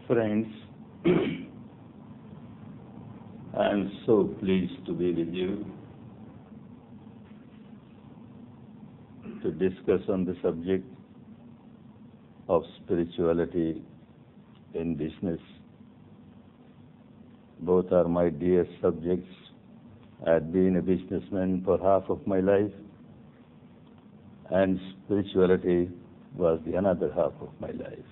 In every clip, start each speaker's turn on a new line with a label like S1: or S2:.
S1: Friends, I am so pleased to be with you to discuss on the subject of spirituality in business. Both are my dear subjects. I had been a businessman for half of my life, and spirituality was the another half of my life.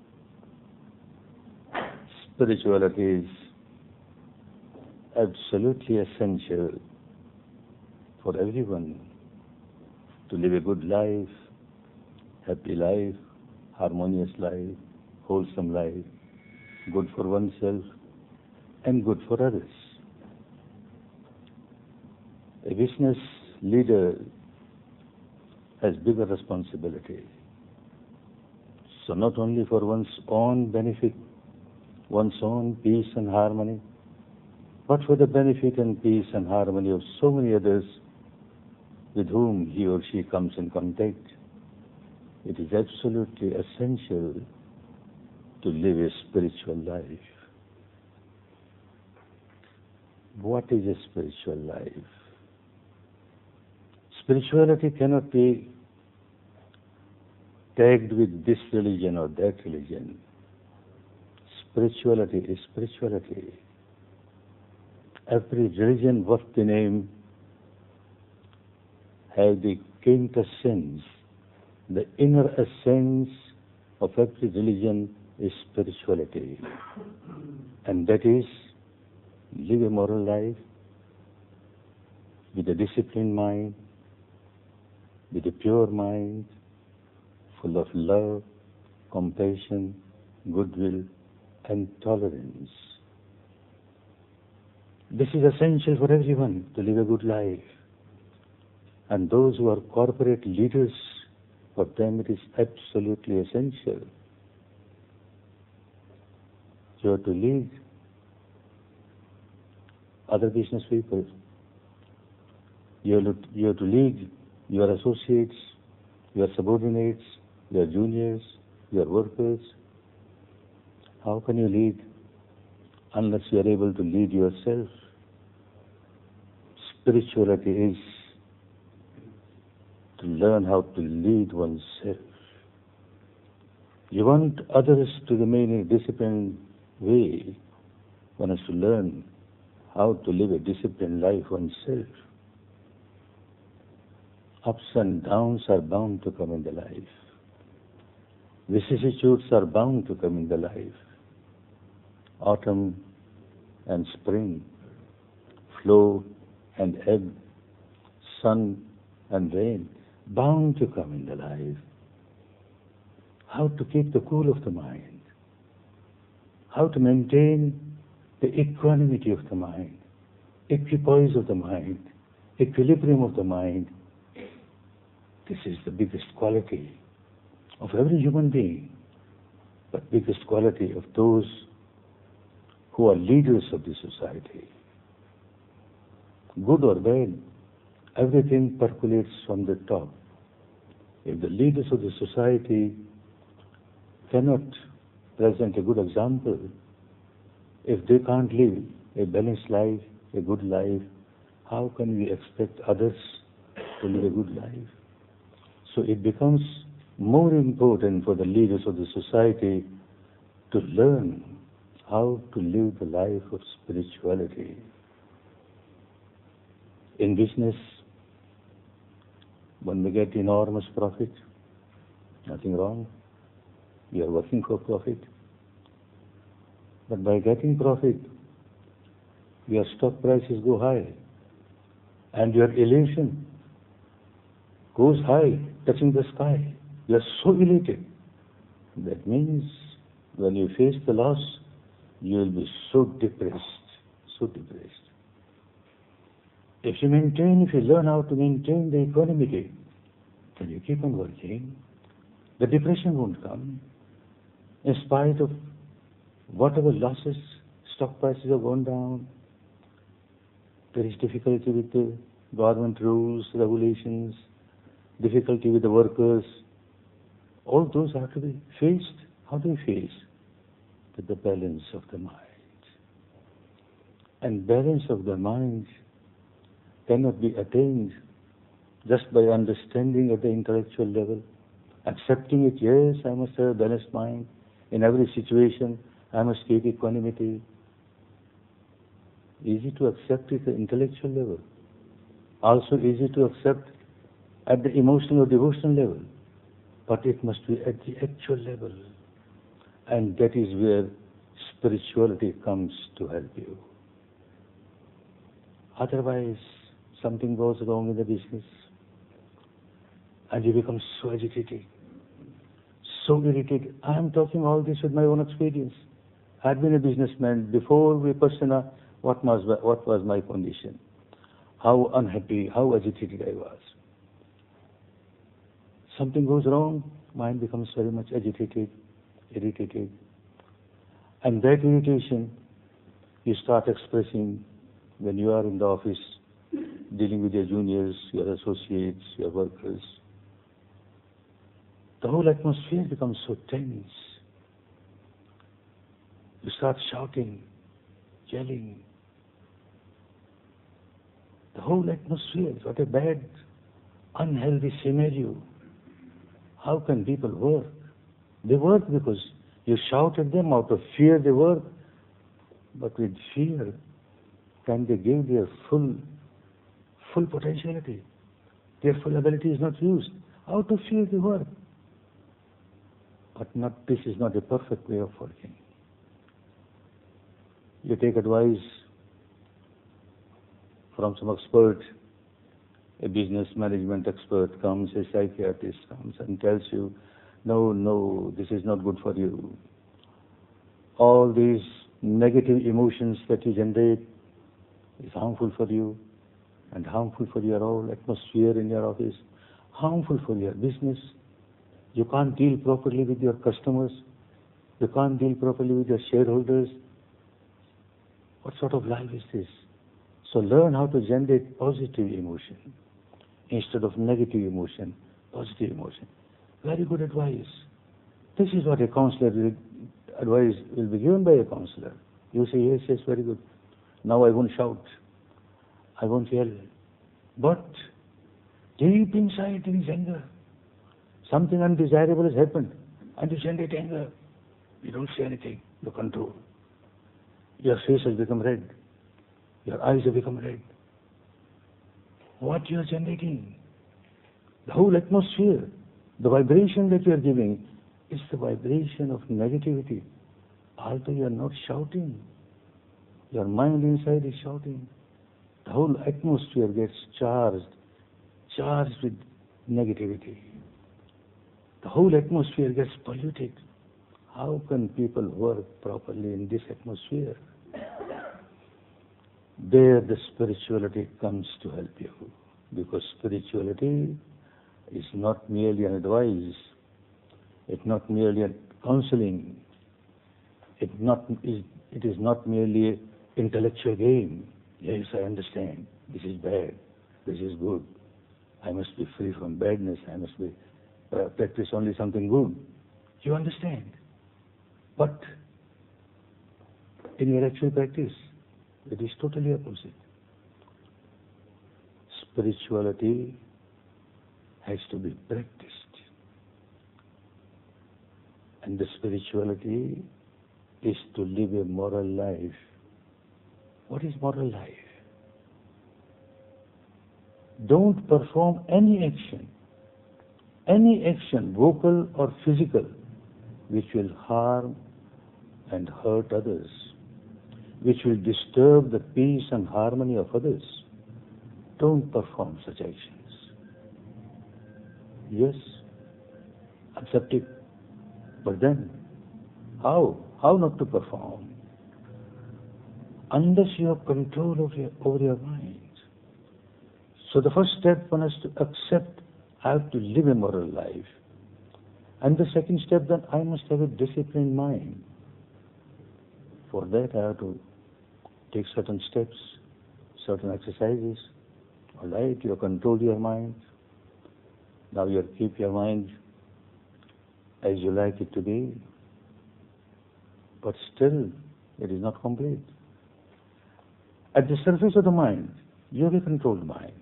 S1: Spirituality is absolutely essential for everyone to live a good life, happy life, harmonious life, wholesome life, good for oneself and good for others. A business leader has bigger responsibility. So not only for one's own benefit, one's own peace and harmony, but for the benefit and peace and harmony of so many others with whom he or she comes in contact. It is absolutely essential to live a spiritual life. What is a spiritual life? Spirituality cannot be tagged with this religion or that religion. Spirituality is spirituality. Every religion worth the name has the quintessence, the inner essence of every religion is spirituality. And that is, live a moral life with a disciplined mind, with a pure mind, full of love, compassion, goodwill, and tolerance. This is essential for everyone to live a good life. And those who are corporate leaders, for them it is absolutely essential. You have to lead other business people. You have to lead your associates, your subordinates, your juniors, your workers. How can you lead unless you are able to lead yourself? Spirituality is to learn how to lead oneself. You want others to remain in a disciplined way, one has to learn how to live a disciplined life oneself. Ups and downs are bound to come in the life. Vicissitudes are bound to come in the life. Autumn and spring, flow and ebb, sun and rain, bound to come in the life. How to keep the cool of the mind, how to maintain the equanimity of the mind, equipoise of the mind, equilibrium of the mind. This is the biggest quality of every human being, but biggest quality of those who are leaders of the society. Good or bad, everything percolates from the top. If the leaders of the society cannot present a good example, if they can't live a balanced life, a good life, how can we expect others to live a good life? So it becomes more important for the leaders of the society to learn how to live the life of spirituality. In business, one may get enormous profit, nothing wrong. We are working for profit. But by getting profit, your stock prices go high, and your elation goes high, touching the sky. You are so elated. That means when you face the loss, you will be so depressed, so depressed. If you learn how to maintain the equanimity, then you keep on working. The depression won't come. In spite of whatever losses, stock prices have gone down, there is difficulty with the government rules, regulations, difficulty with the workers. All those have to be faced. How do we face? with the balance of the mind. And balance of the mind cannot be attained just by understanding at the intellectual level, accepting it, yes, I must have a balanced mind. In every situation, I must keep equanimity. Easy to accept it at the intellectual level. Also easy to accept at the emotional or devotional level. But it must be at the actual level. And that is where spirituality comes to help you. Otherwise, something goes wrong in the business and you become so agitated, so irritated. I am talking all this with my own experience. I had been a businessman before Vipassana. What was my condition? How unhappy, how agitated I was. Something goes wrong, mind becomes very much agitated, irritated. And that irritation you start expressing when you are in the office, dealing with your juniors, your associates, your workers. The whole atmosphere becomes so tense. You start shouting, yelling. The whole atmosphere, what a bad, unhealthy scenario. How can people work? They work because you shout at them. Out of fear they work. But with fear, can they give their full potentiality? Their full ability is not used. Out of fear they work. But this is not a perfect way of working. You take advice from some expert, a business management expert comes, a psychiatrist comes and tells you, no, this is not good for you. All these negative emotions that you generate is harmful for you and harmful for your whole atmosphere in your office, harmful for your business. You can't deal properly with your customers. You can't deal properly with your shareholders. What sort of life is this? So learn how to generate positive emotion instead of negative emotion, positive emotion. Very good advice. This is what a counselor advice will be given by a counselor. You say, yes, very good. Now I won't shout. I won't yell. But deep inside there is anger. Something undesirable has happened and you generate anger. You don't say anything. You control. Your face has become red. Your eyes have become red. What you are generating, the whole atmosphere, the vibration that you are giving is the vibration of negativity. Although you are not shouting, your mind inside is shouting. The whole atmosphere gets charged with negativity. The whole atmosphere gets polluted. How can people work properly in this atmosphere? There the spirituality comes to help you, because spirituality is not merely an advice, it's not merely a counseling, it is not merely an intellectual game. Yes, I understand, this is bad, this is good, I must be free from badness, I must be practice only something good. You understand, but in your actual practice, it is totally opposite. Spirituality has to be practiced. And the spirituality is to live a moral life. What is moral life? Don't perform any action, vocal or physical, which will harm and hurt others, which will disturb the peace and harmony of others. Don't perform such actions. Yes, accept it. But then, how? How not to perform? Unless you have control over your mind. So the first step one has to accept, I have to live a moral life. And the second step, that I must have a disciplined mind. For that I have to take certain steps, certain exercises. All right, you have controlled your mind. Now you keep your mind as you like it to be. but still it is not complete. At the surface of the mind, you have a controlled mind.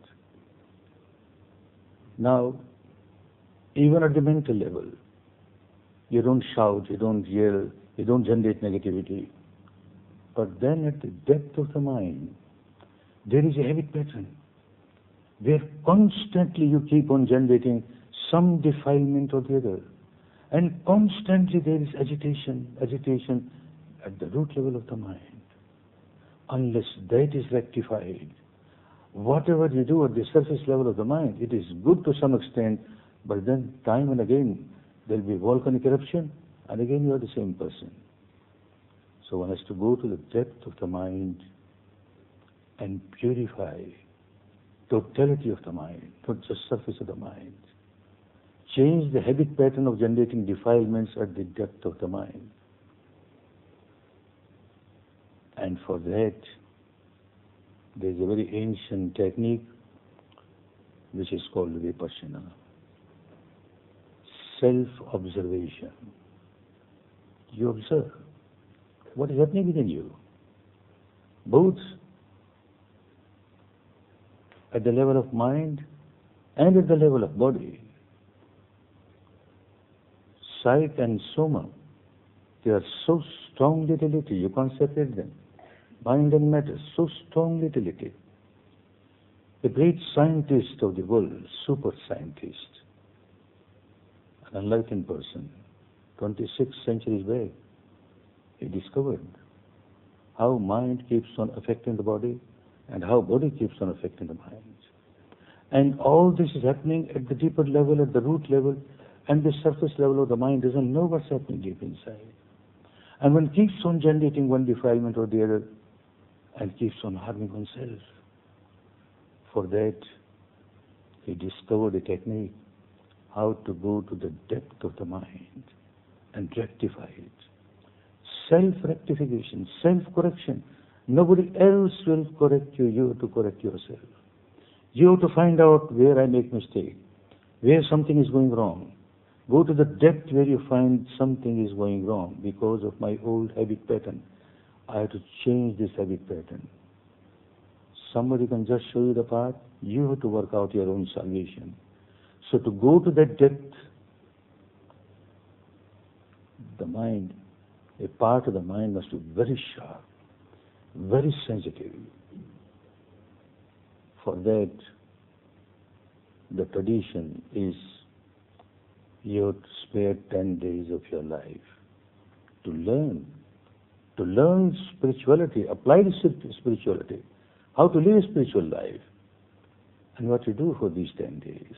S1: Now, even at the mental level, you don't shout, you don't yell, you don't generate negativity. But then at the depth of the mind, there is a habit pattern where constantly you keep on generating some defilement or the other. And constantly there is agitation at the root level of the mind. Unless that is rectified, whatever you do at the surface level of the mind, it is good to some extent, but then time and again there will be volcanic eruption, and again you are the same person. So one has to go to the depth of the mind and purify totality of the mind, not just surface of the mind. Change the habit pattern of generating defilements at the depth of the mind. And for that, there is a very ancient technique which is called Vipassana. Self-observation. You observe what is happening within you, both at the level of mind and at the level of body. Psyche and soma, they are so strongly related, you can't separate them. Mind and matter, so strongly related. A great scientist of the world, super scientist, an enlightened person, 26 centuries back, he discovered how mind keeps on affecting the body and how body keeps on affecting the mind. And all this is happening at the deeper level, at the root level, and the surface level of the mind doesn't know what's happening deep inside. And one keeps on generating one defilement or the other and keeps on harming oneself. For that, he discovered a technique, how to go to the depth of the mind and rectify it. Self-rectification, self-correction. Nobody else will correct you. You have to correct yourself. You have to find out where I make mistake, where something is going wrong. Go to the depth where you find something is going wrong because of my old habit pattern. I have to change this habit pattern. Somebody can just show you the path. You have to work out your own salvation. So to go to that depth, the mind, a part of the mind must be very sharp, very sensitive. For that, the tradition is you have to spare 10 days of your life to learn spirituality, applied spirituality, how to live a spiritual life, and what to do for these 10 days.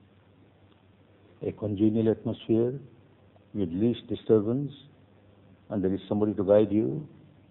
S1: A congenial atmosphere with least disturbance, and there is somebody to guide you.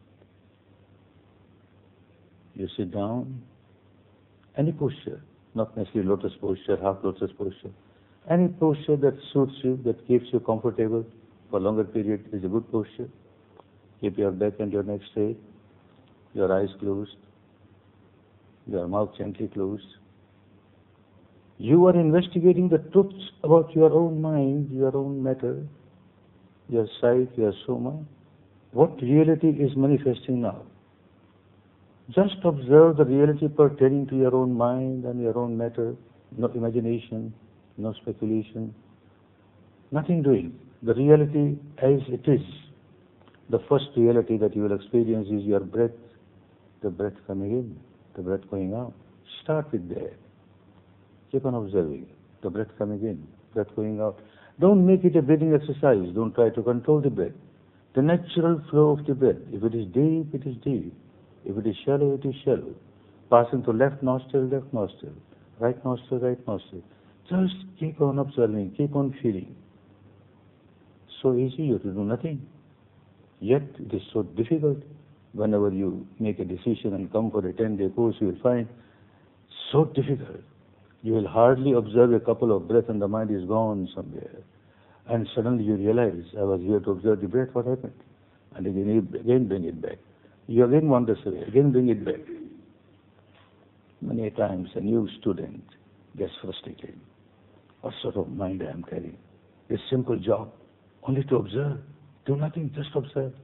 S1: You sit down, any posture, not necessarily lotus posture, half lotus posture, any posture that suits you, that keeps you comfortable for a longer period is a good posture. Keep your back and your neck straight, your eyes closed, your mouth gently closed. You are investigating the truths about your own mind, your own matter, your psyche, your soma. What reality is manifesting now? Just observe the reality pertaining to your own mind and your own matter. No imagination, no speculation, nothing doing. The reality as it is. The first reality that you will experience is your breath, the breath coming in, the breath going out. Start with that. Keep on observing the breath coming in, breath going out. Don't make it a breathing exercise. Don't try to control the breath. The natural flow of the breath. If it is deep, it is deep. If it is shallow, it is shallow. Passing to left nostril, right nostril, right nostril. Just keep on observing, keep on feeling. So easy, you have to do nothing. Yet it is so difficult. Whenever you make a decision and come for a 10-day course, you will find so difficult. You will hardly observe a couple of breaths and the mind is gone somewhere. And suddenly you realize, I was here to observe the breath, what happened? And again bring it back. You again wander away, again bring it back. Many times a new student gets frustrated. What sort of mind I am carrying? A simple job, only to observe. Do nothing, just observe.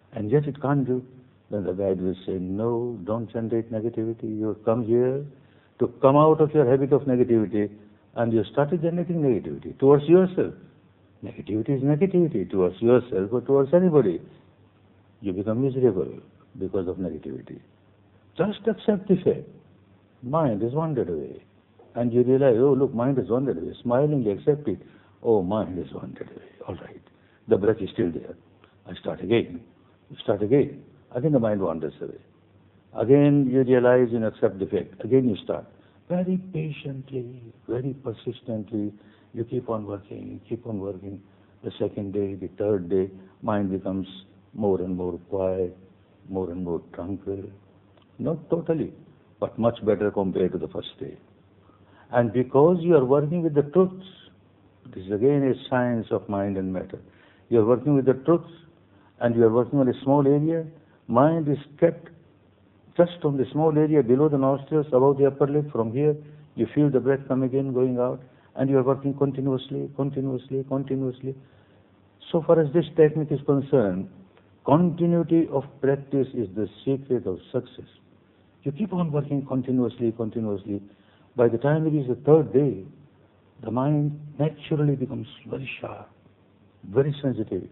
S1: and yet it can't do, then the guide will say, no, don't generate negativity. You come here to come out of your habit of negativity, and you started generating negativity towards yourself. Negativity is negativity towards yourself or towards anybody. You become miserable because of negativity. Just accept the fact. Mind is wandered away. And you realize, oh, look, mind is wandered away. Smilingly accept it. Oh, mind is wandered away. All right. The breath is still there. I start again. You start again. Again the mind wanders away. Again you realize and accept the fact. Again you start. Very patiently, very persistently, you keep on working, keep on working. The second day, the third day, mind becomes more and more quiet, more and more tranquil. Not totally, but much better compared to the first day. And because you are working with the truths, this is again a science of mind and matter. You are working with the truths, and you are working on a small area. Mind is kept just on the small area below the nostrils, above the upper lip. From here, you feel the breath coming in, going out, and you are working continuously, continuously, continuously. So far as this technique is concerned, continuity of practice is the secret of success. You keep on working continuously, continuously. By the time it is the third day, the mind naturally becomes very sharp, very sensitive,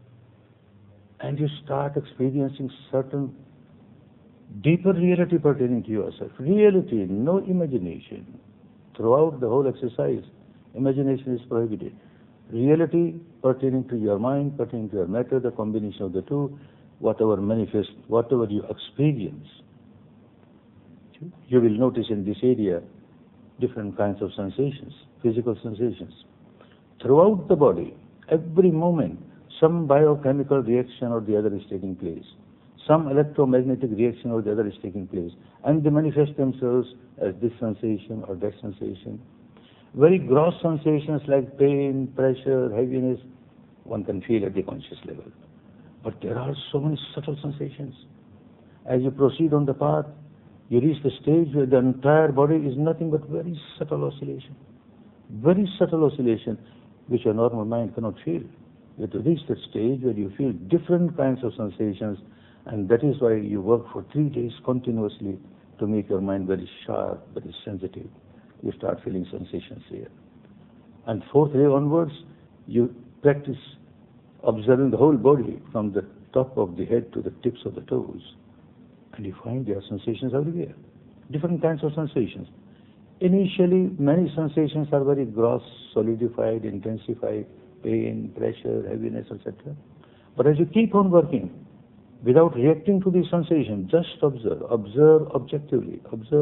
S1: and you start experiencing certain deeper reality pertaining to yourself. Reality, no imagination. Throughout the whole exercise, imagination is prohibited. Reality pertaining to your mind, pertaining to your matter, the combination of the two, whatever manifests, whatever you experience. You will notice in this area different kinds of sensations, physical sensations. Throughout the body, every moment, some biochemical reaction or the other is taking place. Some electromagnetic reaction or the other is taking place. And they manifest themselves as this sensation or that sensation. Very gross sensations like pain, pressure, heaviness, one can feel at the conscious level. But there are so many subtle sensations. As you proceed on the path, you reach the stage where the entire body is nothing but very subtle oscillation. Very subtle oscillation, which your normal mind cannot feel. You have to reach that stage where you feel different kinds of sensations, and that is why you work for 3 days continuously to make your mind very sharp, very sensitive. You start feeling sensations here. And 4th day onwards, you practice observing the whole body from the top of the head to the tips of the toes. And you find there are sensations everywhere, different kinds of sensations. Initially, many sensations are very gross, solidified, intensified, pain, pressure, heaviness, etc. But as you keep on working, without reacting to the sensation, just observe, observe objectively,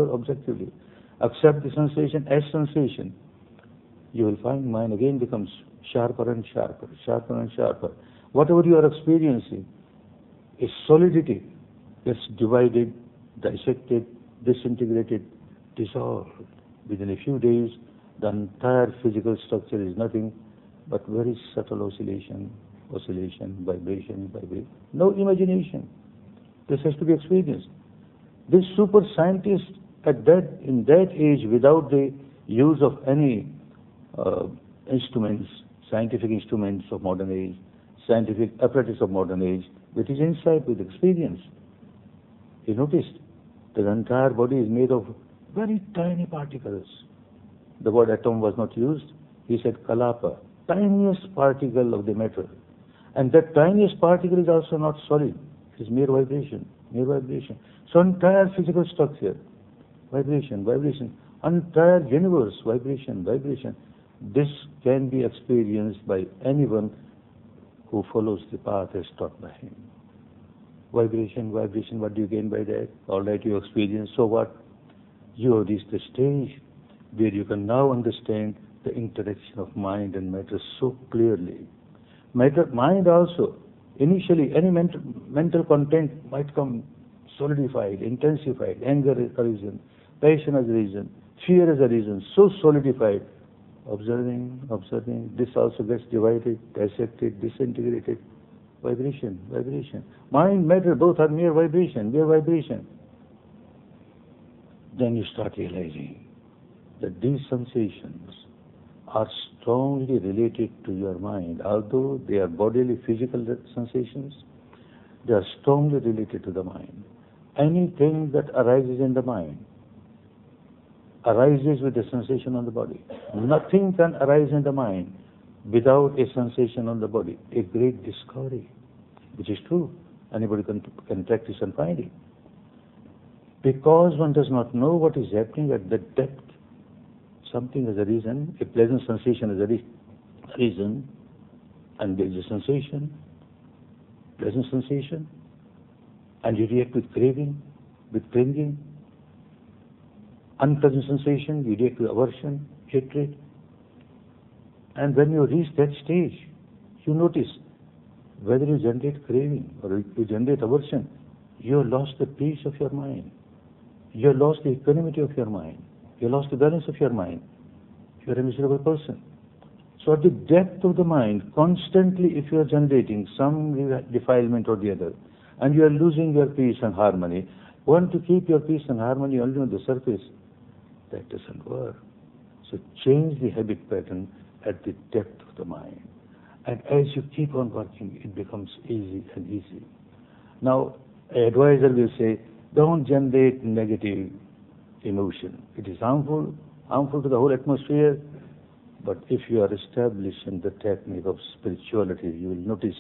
S1: accept the sensation as sensation, you will find mind again becomes sharper and sharper, sharper and sharper. Whatever you are experiencing is solidity. Gets divided, dissected, disintegrated, dissolved. Within a few days, the entire physical structure is nothing but very subtle oscillation, vibration. No imagination. This has to be experienced. This super scientist in that age, without the use of any instruments, scientific instruments of modern age, scientific apparatus of modern age, with his insight, with experience, he noticed that the entire body is made of very tiny particles. The word atom was not used. He said kalapa, tiniest particle of the matter. And that tiniest particle is also not solid. It is mere vibration, mere vibration. So entire physical structure, vibration. Entire universe, vibration. This can be experienced by anyone who follows the path as taught by him. Vibration, what do you gain by that? All right, you experience, so what? You have reached the stage where you can now understand the interaction of mind and matter so clearly. Mind also, initially, any mental content might come solidified, intensified, anger as a reason, passion as a reason, fear as a reason, so solidified. Observing, this also gets divided, dissected, disintegrated. Vibration. Mind, matter, both are mere vibration. Then you start realizing that these sensations are strongly related to your mind. Although they are bodily, physical sensations, They are strongly related to the mind. Anything that arises in the mind arises with a sensation on the body. Nothing can arise in the mind without a sensation on the body. A great discovery, which is true. Anybody can practice and find it. Because one does not know what is happening at the depth, something has a reason, a pleasant sensation has a reason, and there is a sensation, pleasant sensation, and you react with craving, with clinging. Unpleasant sensation, you react with aversion, hatred. And when you reach that stage, you notice whether you generate craving or you generate aversion, you have lost the peace of your mind. You have lost the equanimity of your mind. You have lost the balance of your mind. You are a miserable person. So at the depth of the mind, constantly if you are generating some defilement or the other, and you are losing your peace and harmony, want to keep your peace and harmony only on the surface, that doesn't work. So change the habit pattern at the depth of the mind. And as you keep on working, it becomes easy and easy. Now, an advisor will say, don't generate negative emotion. It is harmful to the whole atmosphere. But if you are establishing the technique of spirituality, you will notice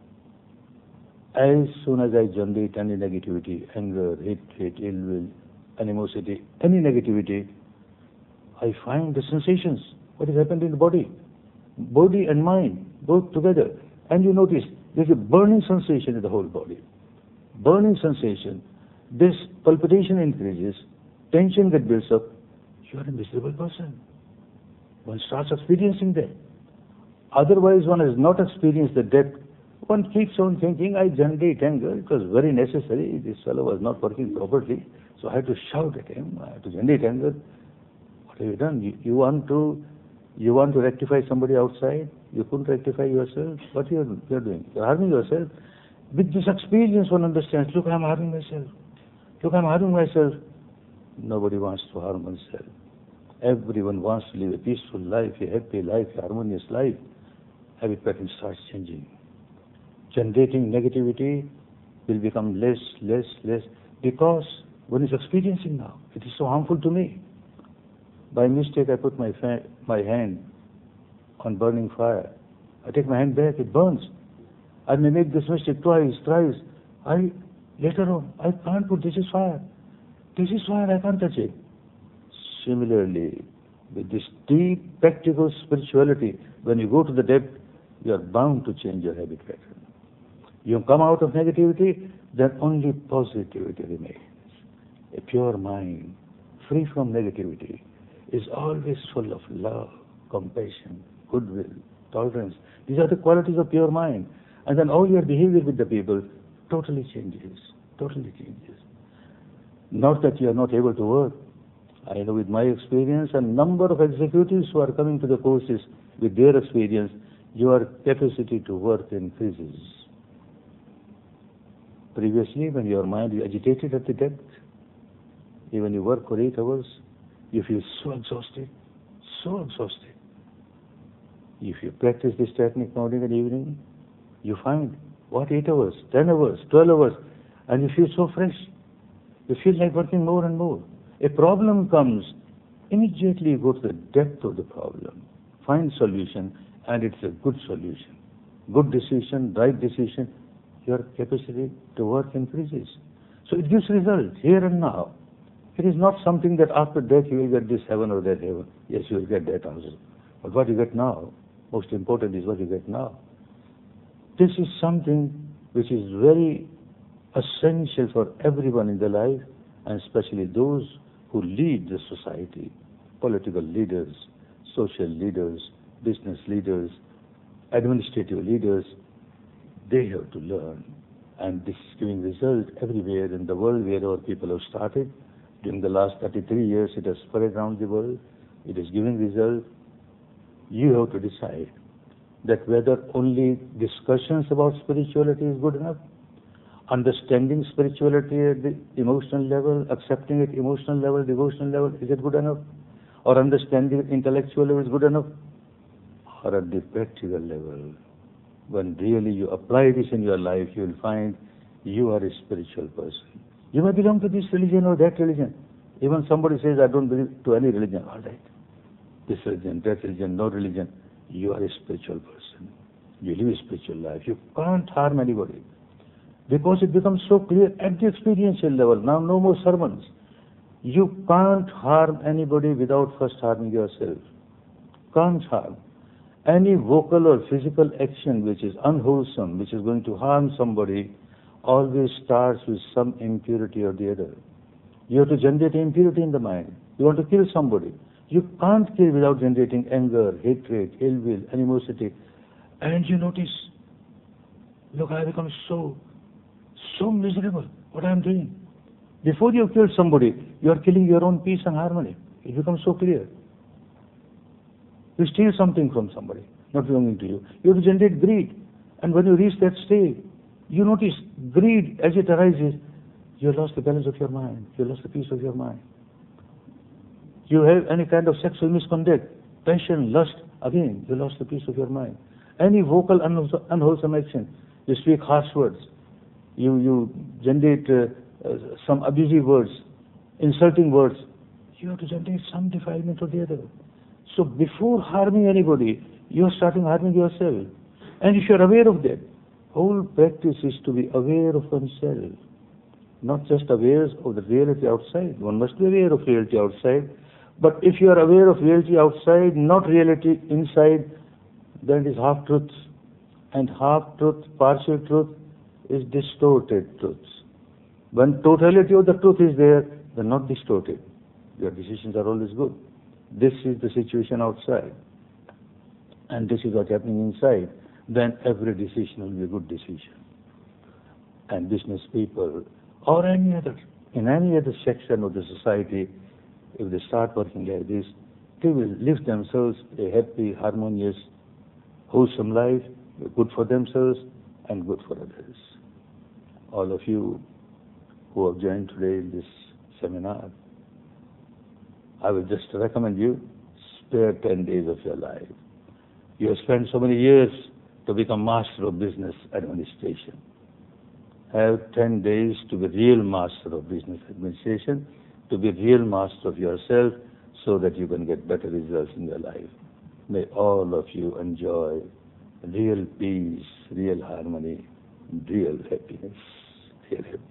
S1: as soon as I generate any negativity, anger, hatred, ill will, animosity, any negativity, I find the sensations, what has happened in the body and mind, both together. And you notice there's a burning sensation in the whole body. Burning sensation. This palpitation increases, tension that builds up. You are a miserable person. One starts experiencing that. Otherwise, one has not experienced the depth. One keeps on thinking, I generate anger. It was very necessary. This fellow was not working properly. So I had to shout at him. I had to generate anger. What have you done? You want to rectify somebody outside? You couldn't rectify yourself? What you are doing? You are harming yourself. With this experience, one understands, look, I am harming myself. Look, I am harming myself. Nobody wants to harm oneself. Everyone wants to live a peaceful life, a happy life, a harmonious life. Habit pattern starts changing. Generating negativity will become less, because one is experiencing now. It is so harmful to me. By mistake, I put my hand on burning fire. I take my hand back, it burns. I may make this mistake twice, thrice. Later on, I can't put, this is fire. This is fire, I can't touch it. Similarly, with this deep practical spirituality, when you go to the depth, you are bound to change your habit pattern. You come out of negativity, then only positivity remains. A pure mind, free from negativity, is always full of love, compassion, goodwill, tolerance. These are the qualities of pure mind. And then all your behavior with the people totally changes. Not that you are not able to work. I know with my experience and number of executives who are coming to the courses with their experience, your capacity to work increases. Previously, when your mind is agitated at the depth, even you work for 8 hours, you feel so exhausted. If you practice this technique morning and evening, you find, 8 hours, 10 hours, 12 hours, and you feel so fresh. You feel like working more and more. A problem comes, immediately you go to the depth of the problem, find solution, and it's a good solution. Good decision, right decision, your capacity to work increases. So it gives results here and now. It is not something that after death you will get this heaven or that heaven. Yes, you will get that also. But what you get now, most important is what you get now. This is something which is very essential for everyone in their life, and especially those who lead the society, political leaders, social leaders, business leaders, administrative leaders. They have to learn. And this is giving result everywhere in the world wherever people have started. During the last 33 years, it has spread around the world. It is giving result. You have to decide that whether only discussions about spirituality is good enough, understanding spirituality at the emotional level, accepting it emotional level, devotional level, is it good enough? Or understanding it intellectual level is good enough? Or at the practical level, when really you apply this in your life, you will find you are a spiritual person. You may belong to this religion or that religion. Even somebody says, I don't belong to any religion. All right. This religion, that religion, no religion. You are a spiritual person. You live a spiritual life. You can't harm anybody. Because it becomes so clear at the experiential level. Now, no more sermons. You can't harm anybody without first harming yourself. Can't harm. Any vocal or physical action which is unwholesome, which is going to harm somebody, always starts with some impurity or the other. You have to generate impurity in the mind. You want to kill somebody. You can't kill without generating anger, hatred, ill will, animosity. And you notice, look, I become so miserable. What I am doing. Before you kill somebody, you are killing your own peace and harmony. It becomes so clear. You steal something from somebody, not belonging to you. You have to generate greed. And when you reach that stage, you notice greed as it arises, you have lost the balance of your mind. You have lost the peace of your mind. You have any kind of sexual misconduct, passion, lust, again, you lost the peace of your mind. Any vocal unwholesome action, you speak harsh words, you generate some abusive words, insulting words, you have to generate some defilement or the other. So before harming anybody, you are starting harming yourself. And if you are aware of that, whole practice is to be aware of oneself, not just aware of the reality outside. One must be aware of reality outside. But if you are aware of reality outside, not reality inside, then it is half-truth. And half-truth, partial truth, is distorted truth. When totality of the truth is there, they're not distorted. Your decisions are always good. This is the situation outside. And this is what's happening inside. Then every decision will be a good decision. And business people, or any other, in any other section of the society, if they start working like this, they will live themselves a happy, harmonious, wholesome life, good for themselves and good for others. All of you who have joined today in this seminar, I will just recommend you, spare 10 days of your life. You have spent so many years to become master of business administration. Have 10 days to be real master of business administration, to be real master of yourself, so that you can get better results in your life. May all of you enjoy real peace, real harmony, real happiness, real happiness.